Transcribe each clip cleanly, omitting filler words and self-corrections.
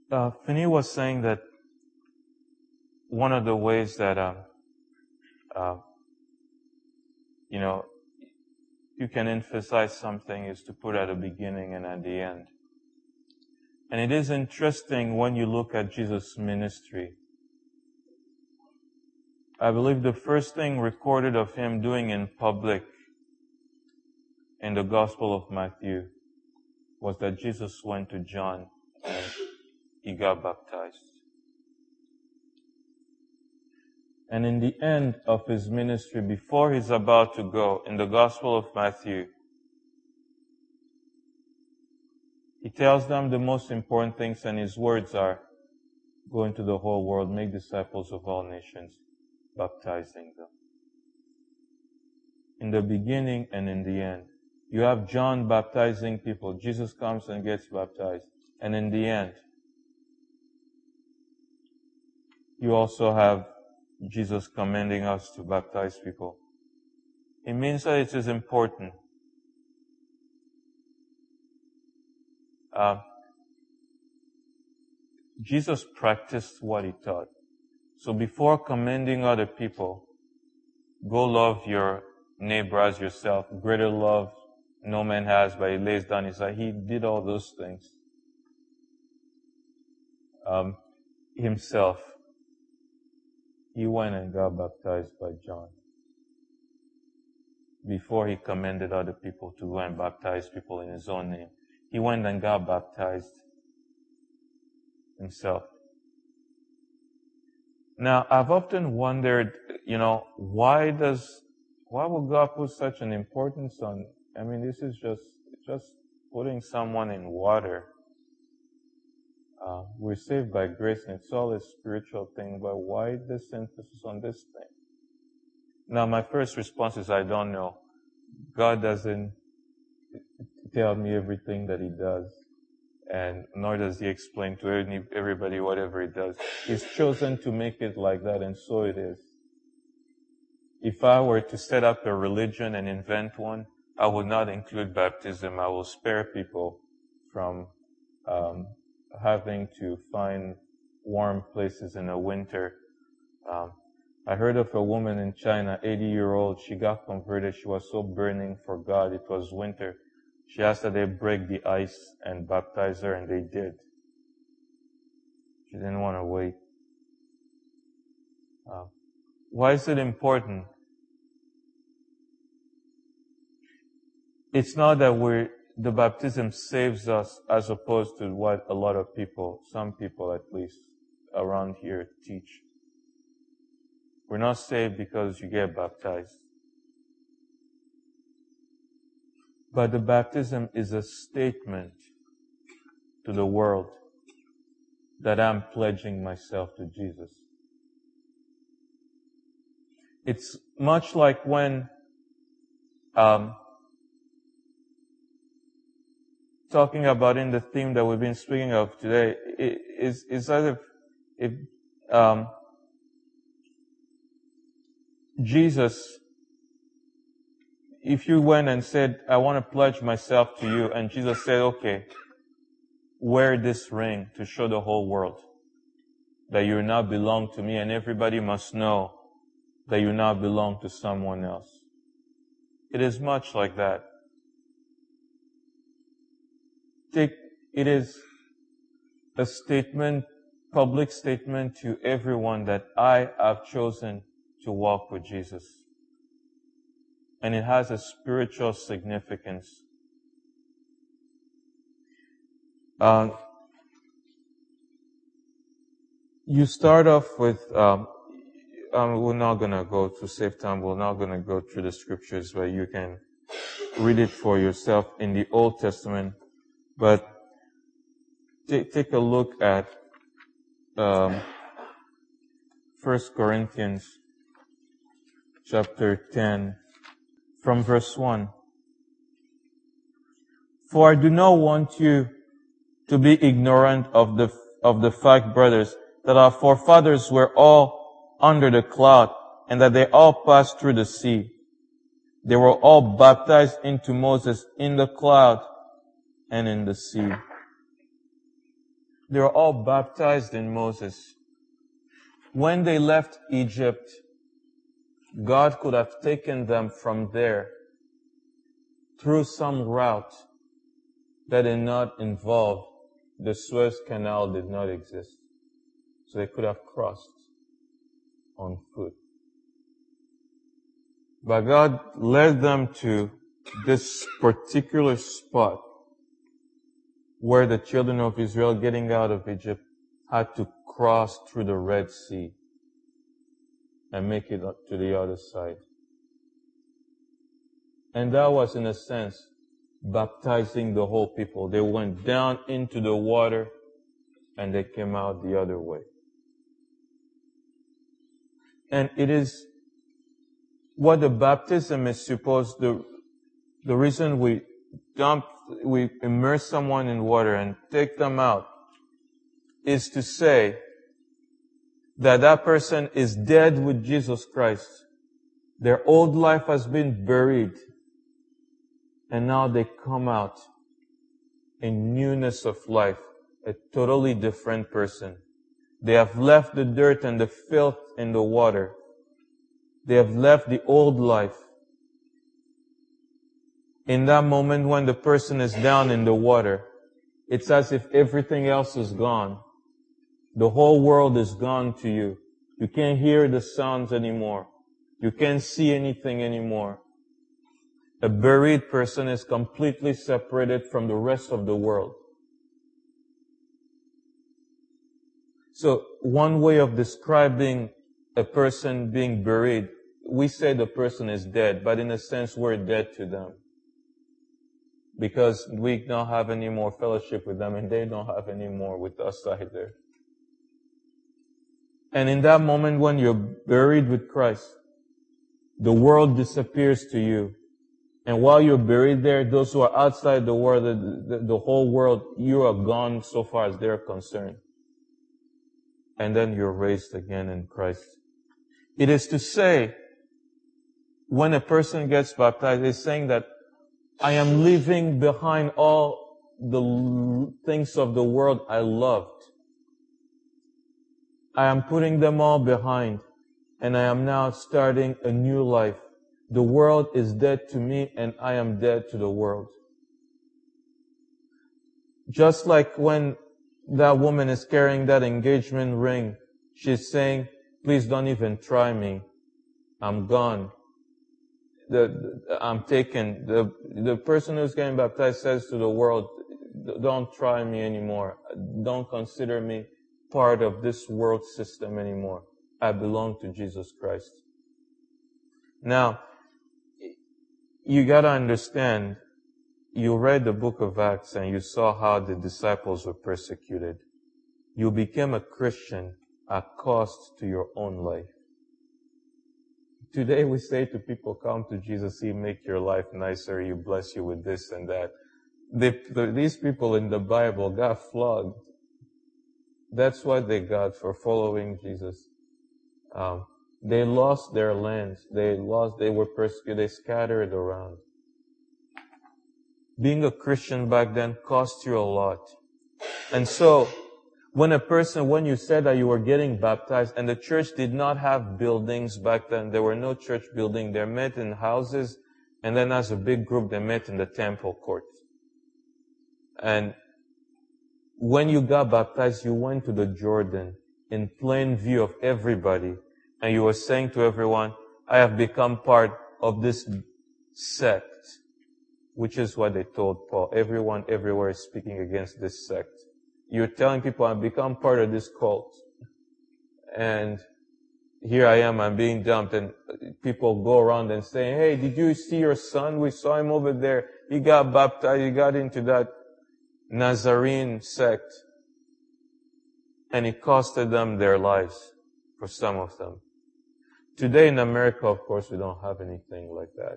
Finney was saying that one of the ways that, you can emphasize something is to put at the beginning and at the end. And it is interesting when you look at Jesus' ministry. I believe the first thing recorded of him doing in public in the Gospel of Matthew was that Jesus went to John and he got baptized. And in the end of his ministry, before he's about to go, in the Gospel of Matthew, he tells them the most important things, and his words are, go into the whole world, make disciples of all nations, baptizing them. In the beginning and in the end. You have John baptizing people. Jesus comes and gets baptized. And in the end, you also have Jesus commanding us to baptize people. It means that it is important. Jesus practiced what he taught. So before commending other people, go love your neighbor as yourself. Greater love no man has, but he lays down his life. He did all those things himself. He went and got baptized by John before he commended other people to go and baptize people in his own name. He went and got baptized himself. Now, I've often wondered, why would God put such an importance on, this is just putting someone in water. We're saved by grace and it's all a spiritual thing, but why this emphasis on this thing? Now, my first response is I don't know. God doesn't tell me everything that he does, and nor does he explain to everybody whatever he does. He's chosen to make it like that, and so it is. If I were to set up a religion and invent one, I would not include baptism. I will spare people from having to find warm places in the winter. I heard of a woman in China, 80-year-old. She got converted. She was so burning for God. It was winter. She asked that they break the ice and baptize her, and they did. She didn't want to wait. Why is it important? It's not that the baptism saves us as opposed to what a lot of people, some people at least, around here teach. We're not saved because you get baptized. But the baptism is a statement to the world that I'm pledging myself to Jesus. It's much like when talking about in the theme that we've been speaking of today, it's as if Jesus, if you went and said, I want to pledge myself to you, and Jesus said, okay, wear this ring to show the whole world that you now belong to me, and everybody must know that you now belong to someone else. It is much like that. It is a statement, public statement to everyone that I have chosen to walk with Jesus. And it has a spiritual significance. You start off with, we're not going to go to save time. We're not going to go through the scriptures, but you can read it for yourself in the Old Testament. But take a look at 1 Corinthians chapter 10 from verse 1. For I do not want you to be ignorant of the fact, brothers, that our forefathers were all under the cloud, and that they all passed through the sea. They were all baptized into Moses in the cloud and in the sea. They were all baptized in Moses. When they left Egypt, God could have taken them from there through some route that did not involve the Suez Canal did not exist. So they could have crossed on foot. But God led them to this particular spot where the children of Israel getting out of Egypt had to cross through the Red Sea and make it up to the other side. And that was, in a sense, baptizing the whole people. They went down into the water and they came out the other way. And it is what the baptism is supposed to, the reason we immerse someone in water and take them out is to say that that person is dead with Jesus Christ. Their old life has been buried. And now they come out in newness of life, a totally different person. They have left the dirt and the filth in the water. They have left the old life. In that moment when the person is down in the water, it's as if everything else is gone. The whole world is gone to you. You can't hear the sounds anymore. You can't see anything anymore. A buried person is completely separated from the rest of the world. So one way of describing a person being buried, we say the person is dead, but in a sense we're dead to them. Because we don't have any more fellowship with them and they don't have any more with us either. And in that moment when you're buried with Christ, the world disappears to you. And while you're buried there, those who are outside the world, the whole world, you are gone so far as they're concerned. And then you're raised again in Christ. It is to say, when a person gets baptized, it's saying that I am leaving behind all the things of the world I loved. I am putting them all behind, and I am now starting a new life. The world is dead to me, and I am dead to the world. Just like when that woman is carrying that engagement ring, she's saying, please don't even try me. I'm gone. I'm taken. The person who's getting baptized says to the world, don't try me anymore. Don't consider me part of this world system anymore. I belong to Jesus Christ. Now, you gotta understand, you read the book of Acts and you saw how the disciples were persecuted. You became a Christian at cost to your own life. Today we say to people, come to Jesus, He make your life nicer, He bless you with this and that. These people in the Bible got flogged. That's what they got for following Jesus. They lost their lands. They were persecuted. They scattered around. Being a Christian back then cost you a lot. And so, when you said that you were getting baptized, and the church did not have buildings back then, there were no church building. They met in houses, and then as a big group, they met in the temple courts. And when you got baptized, you went to the Jordan in plain view of everybody. And you were saying to everyone, I have become part of this sect, which is what they told Paul. Everyone everywhere is speaking against this sect. You're telling people, I've become part of this cult. And here I am, I'm being dumped. And people go around and say, hey, did you see your son? We saw him over there. He got baptized. He got into that Nazarene sect. And it costed them their lives, for some of them. Today in America, of course, we don't have anything like that.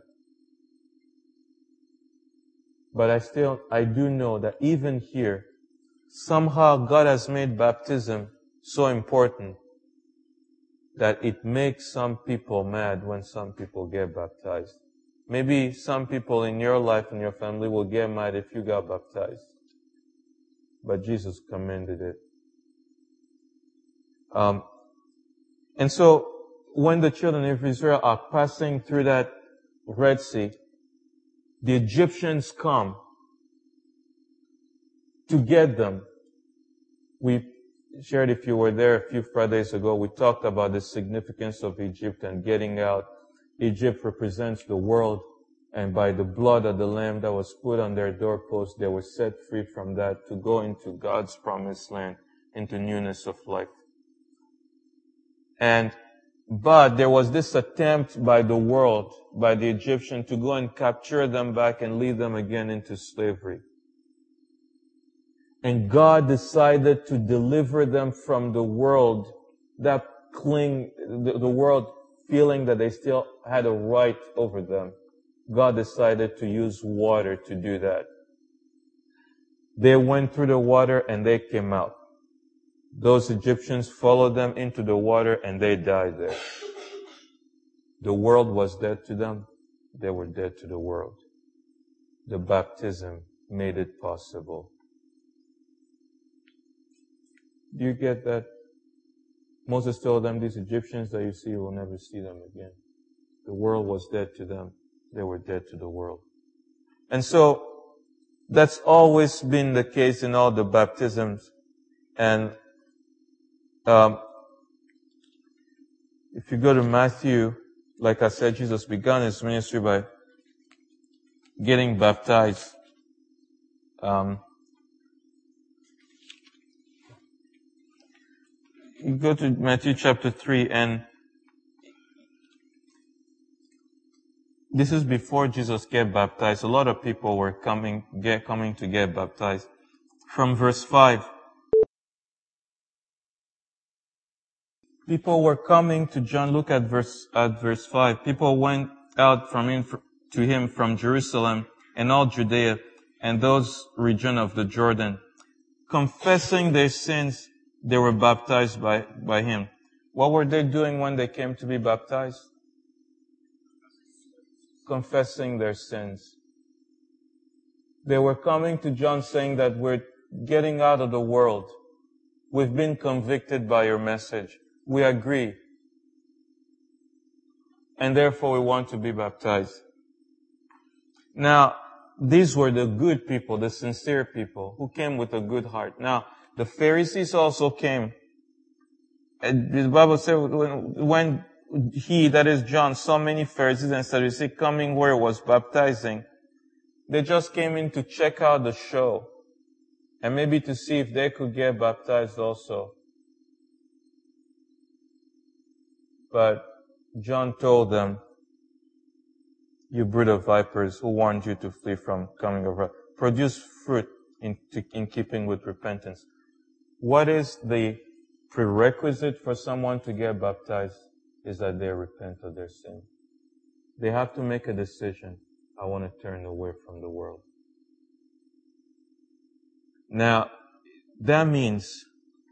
But I do know that even here, somehow God has made baptism so important that it makes some people mad when some people get baptized. Maybe some people in your life and your family will get mad if you got baptized. but Jesus commended it. And so, when the children of Israel are passing through that Red Sea, the Egyptians come to get them. We shared, if you were there a few Fridays ago, we talked about the significance of Egypt and getting out. Egypt represents the world, and by the blood of the Lamb that was put on their doorposts, they were set free from that to go into God's promised land, into newness of life. But there was this attempt by the world, by the Egyptian, to go and capture them back and lead them again into slavery. And God decided to deliver them from the world that the world feeling that they still had a right over them. God decided to use water to do that. They went through the water and they came out. Those Egyptians followed them into the water and they died there. The world was dead to them. They were dead to the world. The baptism made it possible. Do you get that? Moses told them, these Egyptians that you see, you will never see them again. The world was dead to them. They were dead to the world. And so, that's always been the case in all the baptisms. And if you go to Matthew, like I said, Jesus began his ministry by getting baptized. You go to Matthew chapter 3, and this is before Jesus get baptized. A lot of people were coming to get baptized. From verse 5, people were coming to John. Look at verse 5. People went out to him from Jerusalem and all Judea and those region of the Jordan, confessing their sins. They were baptized by him. What were they doing when they came to be baptized? Confessing their sins. They were coming to John saying that we're getting out of the world. We've been convicted by your message. We agree. And therefore we want to be baptized. Now, these were the good people, the sincere people, who came with a good heart. Now, the Pharisees also came. And the Bible said when he, that is John, saw many Pharisees and Sadducees coming where he was baptizing, they just came in to check out the show and maybe to see if they could get baptized also. But John told them, you brood of vipers, who warned you to flee from coming over? Produce fruit in keeping with repentance. What is the prerequisite for someone to get baptized is that they repent of their sin. They have to make a decision. I want to turn away from the world. Now, that means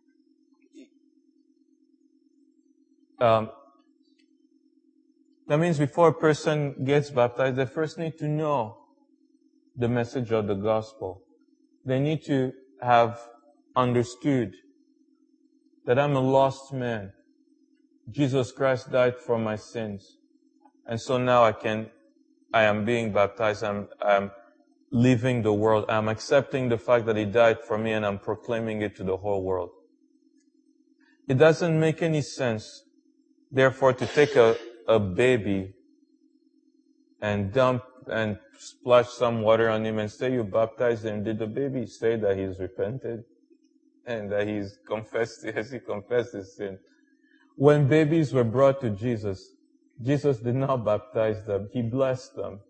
before a person gets baptized, they first need to know the message of the gospel. They need to have understood that I'm a lost man. Jesus Christ died for my sins. And so now I am being baptized. I'm leaving the world. I'm accepting the fact that He died for me and I'm proclaiming it to the whole world. It doesn't make any sense, therefore, to take a baby and dump and splash some water on him and say you baptized him. Did the baby say that he's repented and that he confessed his sin? When babies were brought to Jesus, Jesus did not baptize them. He blessed them.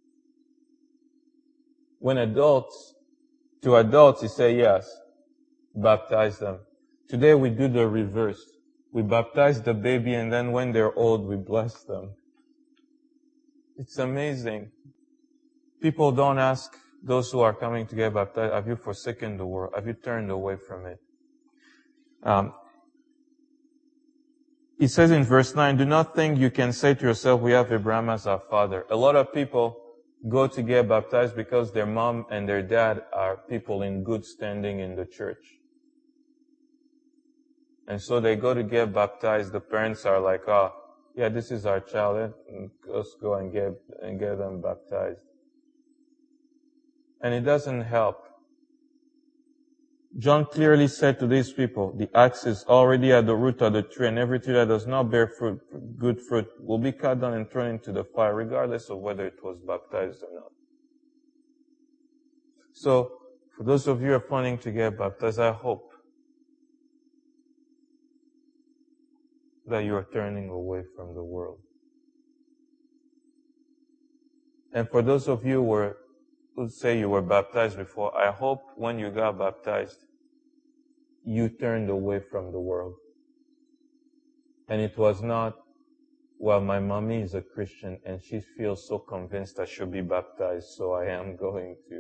When to adults, He said, yes, baptize them. Today we do the reverse. We baptize the baby and then when they're old, we bless them. It's amazing. People don't ask those who are coming to get baptized, have you forsaken the world? Have you turned away from it? He says in verse 9, do not think you can say to yourself, we have Abraham as our father. A lot of people go to get baptized because their mom and their dad are people in good standing in the church. And so they go to get baptized. The parents are like, oh, yeah, this is our child. Let's go and get them baptized. And it doesn't help. John clearly said to these people, the axe is already at the root of the tree, and every tree that does not bear fruit, good fruit, will be cut down and thrown into the fire, regardless of whether it was baptized or not. So, for those of you who are planning to get baptized, I hope that you are turning away from the world. And for those of you who say you were baptized before, I hope when you got baptized, you turned away from the world. And it was not, well, my mommy is a Christian and she feels so convinced I should be baptized, so I am going to.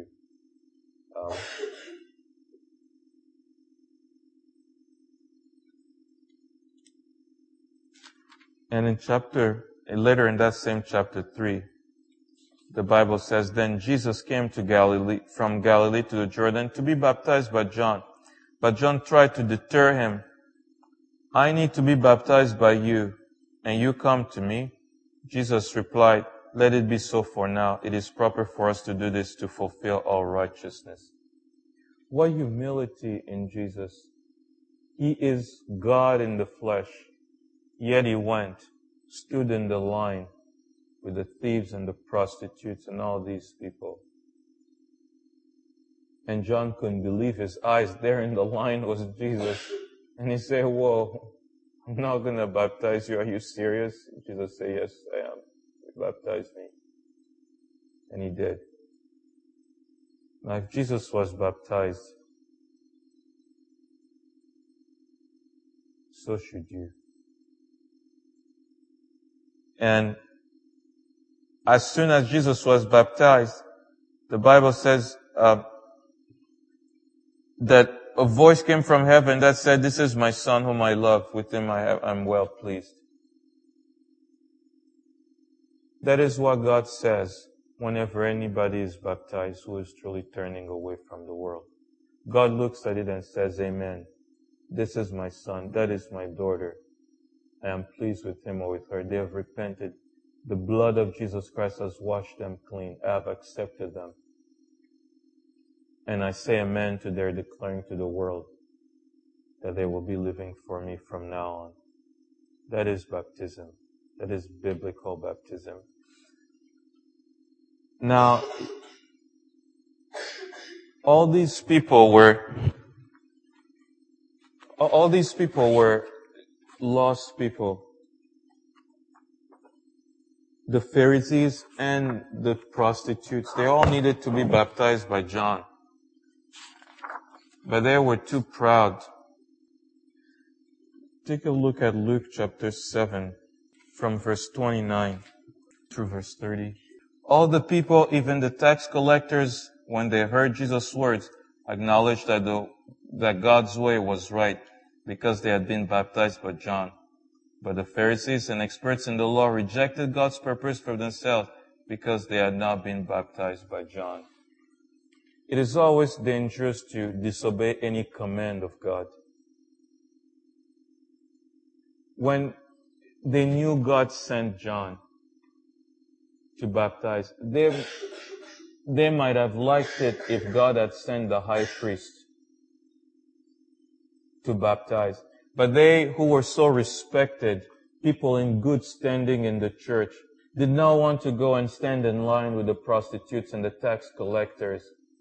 And later in that same chapter 3, the Bible says, then Jesus came from Galilee to the Jordan to be baptized by John. But John tried to deter him. I need to be baptized by you, and you come to me? Jesus replied, let it be so for now. It is proper for us to do this to fulfill all righteousness. What humility in Jesus. He is God in the flesh. Yet he went, stood in the line with the thieves and the prostitutes and all these people. And John couldn't believe his eyes. There in the line was Jesus. And he said, whoa, I'm not going to baptize you. Are you serious? Jesus said, yes, I am. Baptize me. And he did. Now, if Jesus was baptized, so should you. And as soon as Jesus was baptized, the Bible says that a voice came from heaven that said, this is my son whom I love, with him I'm well pleased. That is what God says whenever anybody is baptized who is truly turning away from the world. God looks at it and says, amen. This is my son. That is my daughter. I am pleased with him or with her. They have repented. The blood of Jesus Christ has washed them clean. I have accepted them. And I say amen to their declaring to the world that they will be living for me from now on. That is baptism. That is biblical baptism. Now, all these people were lost people. The Pharisees and the prostitutes, they all needed to be baptized by John. But they were too proud. Take a look at Luke chapter 7 from verse 29 through verse 30. All the people, even the tax collectors, when they heard Jesus' words, acknowledged that God's way was right because they had been baptized by John. But the Pharisees and experts in the law rejected God's purpose for themselves because they had not been baptized by John. It is always dangerous to disobey any command of God. When they knew God sent John to baptize, they might have liked it if God had sent the high priest to baptize. But they who were so respected, people in good standing in the church, did not want to go and stand in line with the prostitutes and the tax collectors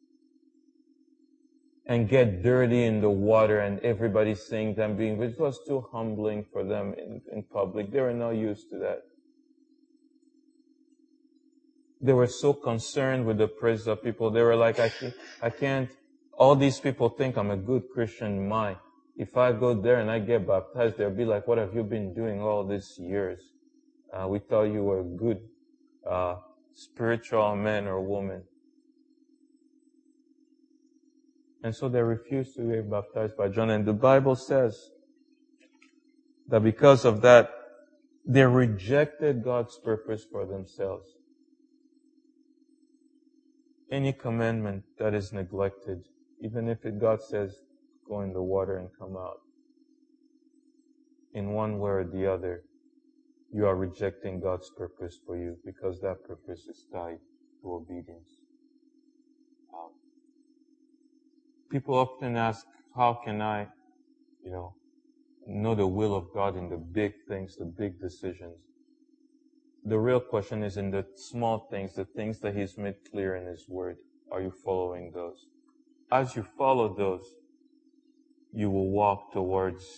and get dirty in the water and everybody seeing them being, it was too humbling for them in public. They were not used to that. They were so concerned with the praise of people. They were like, I can't, all these people think I'm a good Christian. If I go there and I get baptized, they'll be like, what have you been doing all these years? We thought you were a good, spiritual man or woman. And so they refused to get baptized by John. And the Bible says that because of that, they rejected God's purpose for themselves. any commandment that is neglected, even if God says, go in the water and come out, in one way or the other, you are rejecting God's purpose for you because that purpose is tied to obedience. People often ask, how can I, know the will of God in the big things, the big decisions? The real question is in the small things, the things that He's made clear in His Word. Are you following those? As you follow those, you will walk towards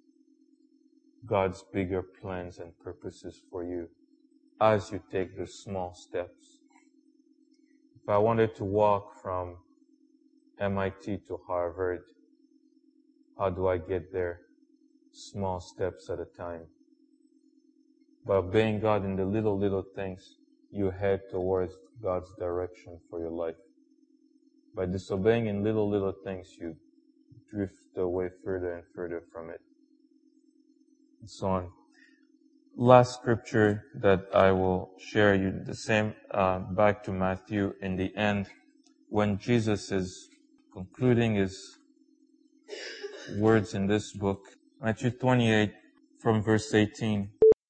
God's bigger plans and purposes for you as you take the small steps. If I wanted to walk from MIT to Harvard, how do I get there? Small steps at a time. By obeying God in the little things, you head towards God's direction for your life. By disobeying in little things, you drift away further and further from it. And so on. Last scripture that I will share you, the same, back to Matthew in the end, when Jesus is concluding His words in this book. Matthew 28 from verse 18.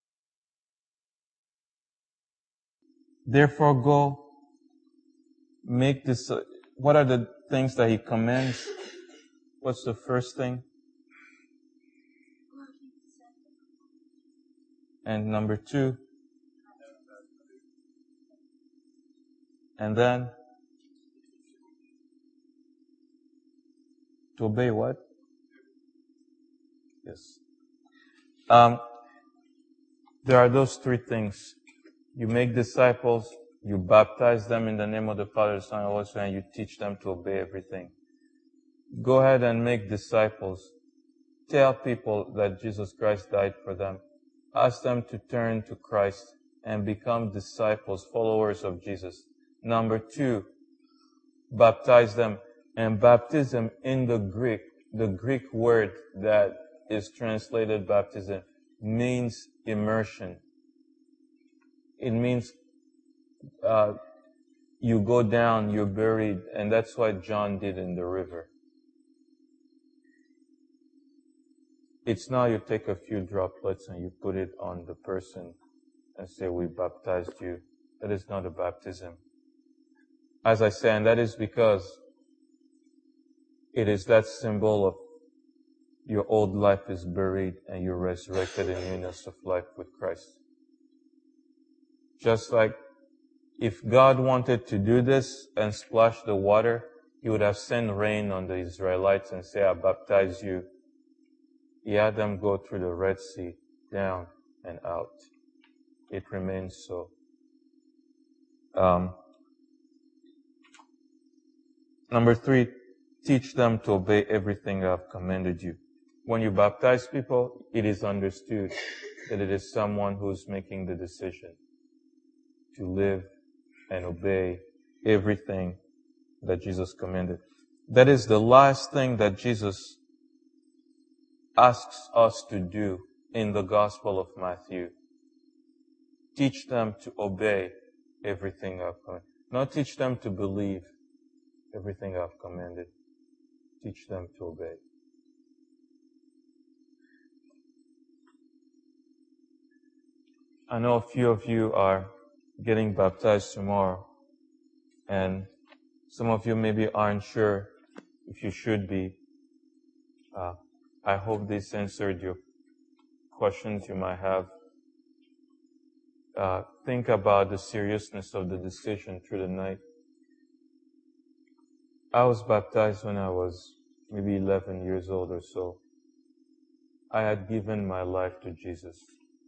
Therefore go, make this, what are the things that He commands? What's the first thing? And number 2. And then to obey what? Yes. There are those 3 things. You make disciples, you baptize them in the name of the Father, the Son, and the Holy Spirit, and you teach them to obey everything. Go ahead and make disciples. Tell people that Jesus Christ died for them. Ask them to turn to Christ and become disciples, followers of Jesus. Number 2, baptize them. And baptism in the Greek word that is translated baptism, means immersion. It means you go down, you're buried, and that's what John did in the river. It's not you take a few droplets and you put it on the person and say, we baptized you. That is not a baptism. As I say, and that is because it is that symbol of your old life is buried and you're resurrected in newness of life with Christ. Just like if God wanted to do this and splash the water, He would have sent rain on the Israelites and say, I baptize you. He had them go through the Red Sea, down and out. It remains so. Number 3, teach them to obey everything I've commanded you. When you baptize people, it is understood that it is someone who's making the decision to live and obey everything that Jesus commanded. That is the last thing that Jesus asks us to do in the Gospel of Matthew. Teach them to obey everything I've commanded. Not teach them to believe everything I've commanded. Teach them to obey. I know a few of you are getting baptized tomorrow, and some of you maybe aren't sure if you should be. I hope this answered your questions you might have. Think about the seriousness of the decision through the night. I was baptized when I was maybe 11 years old or so. I had given my life to Jesus.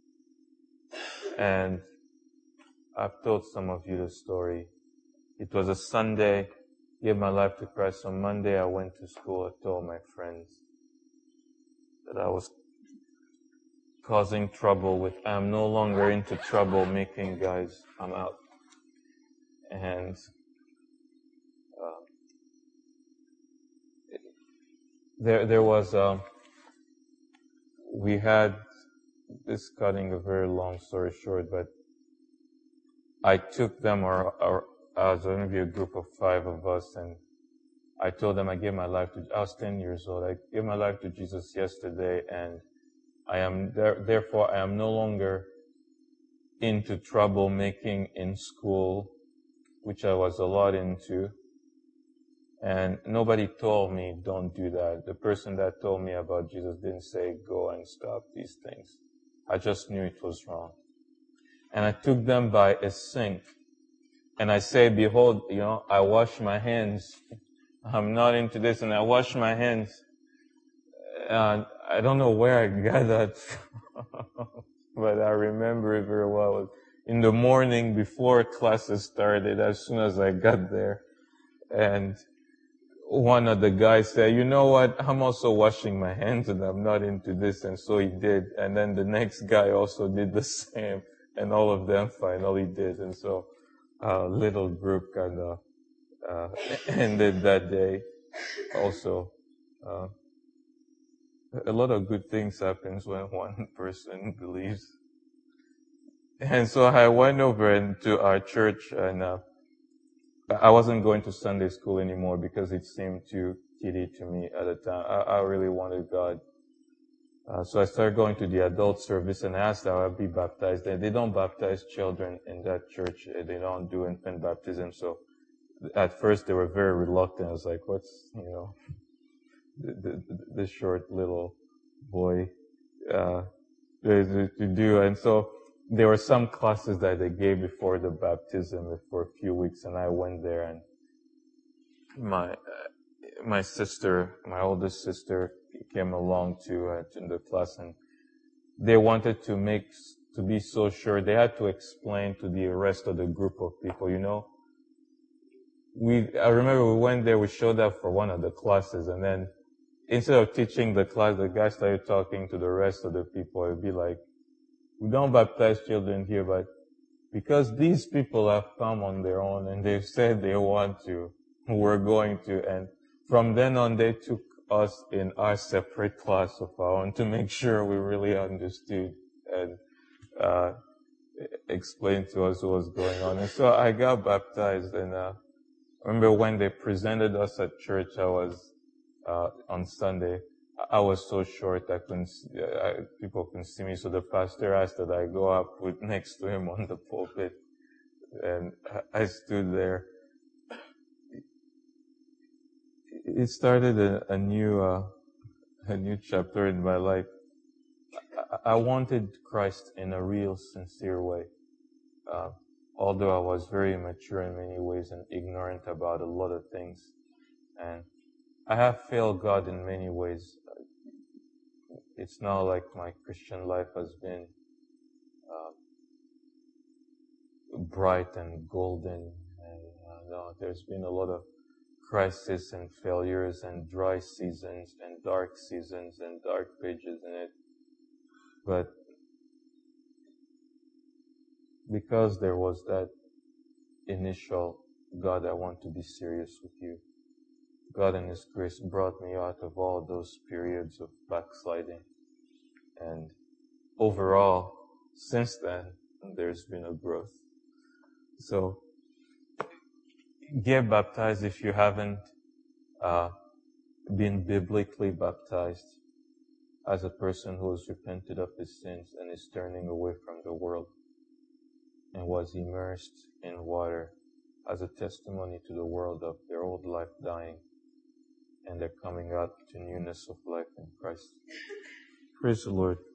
And I've told some of you the story. It was a Sunday, gave my life to Christ. On Monday, I went to school. I told my friends that I was causing trouble with, I'm no longer into troublemaking, guys. I'm out. And there was, we had, this cutting a very long story short, but I took them I was going to be a group of 5 of us, and I told them I was 10 years old. I gave my life to Jesus yesterday, and therefore I am no longer into troublemaking in school, which I was a lot into. And nobody told me, don't do that. The person that told me about Jesus didn't say, go and stop these things. I just knew it was wrong. And I took them by a sink. And I say, behold, I wash my hands. I'm not into this. And I wash my hands. And I don't know where I got that from, but I remember it very well. In the morning before classes started, as soon as I got there, and one of the guys said, you know what, I'm also washing my hands and I'm not into this, and so he did. And then the next guy also did the same, and all of them finally did. And so our little group kind of ended that day also. A lot of good things happens when one person believes. And so I went over into our church, and I wasn't going to Sunday school anymore because it seemed too kiddie to me at the time. I really wanted God. So I started going to the adult service, and I asked that I would be baptized. They don't baptize children in that church. They don't do infant baptism. So at first they were very reluctant. I was like, what's, this short little boy to do? And so there were some classes that they gave before the baptism for a few weeks, and I went there, and my sister, my oldest sister, came along to the class, and they wanted to be so sure. They had to explain to the rest of the group of people, I remember we went there, we showed up for one of the classes, and then instead of teaching the class, the guy started talking to the rest of the people. It'd be like, we don't baptize children here, but because these people have come on their own and they've said they want to, we're going to. And from then on, they took us in our separate class of our own to make sure we really understood and explained to us what was going on. And so I got baptized, and I remember when they presented us at church, I was on Sunday. I was so short people couldn't see me, so the pastor asked that I go up next to him on the pulpit, and I stood there. It started a new chapter in my life. I wanted Christ in a real, sincere way, although I was very immature in many ways and ignorant about a lot of things, and I have failed God in many ways. It's not like my Christian life has been bright and golden. And no, there's been a lot of crisis and failures and dry seasons and dark pages in it. But because there was that initial, God, I want to be serious with you, God in His grace brought me out of all those periods of backsliding. And overall, since then, there's been a growth. So, get baptized if you haven't been biblically baptized as a person who has repented of his sins and is turning away from the world and was immersed in water as a testimony to the world of their old life dying, and they're coming out to newness of life in Christ. Praise the Lord.